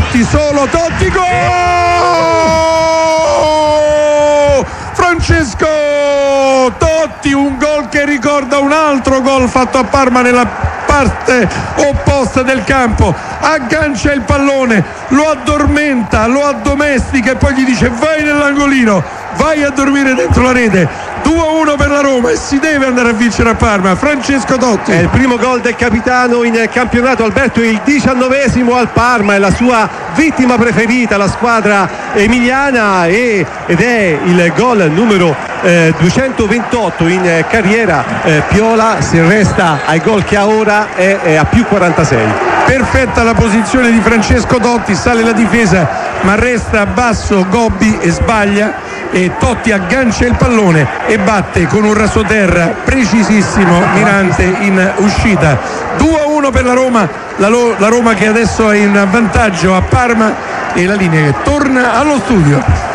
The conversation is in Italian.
Totti, solo Totti, gol! Francesco Totti, un gol che ricorda un altro gol fatto a Parma nella parte opposta del campo. Aggancia il pallone, lo addormenta, lo addomestica e poi gli dice vai nell'angolino, vai a dormire dentro la rete. 2-1 per la Roma e si deve andare a vincere a Parma. Francesco Totti. È il primo gol del capitano in campionato, Alberto, il 19esimo al Parma, è la sua vittima preferita, la squadra emiliana, ed è il gol numero 228 in carriera. Piola, se resta ai gol che ha ora, è a più 46. Perfetta la posizione di Francesco Totti, sale la difesa ma resta basso Gobbi e sbaglia, e Totti aggancia il pallone e batte con un rasoterra precisissimo Mirante in uscita. 2-1 per la Roma, la Roma che adesso è in vantaggio a Parma, e la linea che torna allo studio.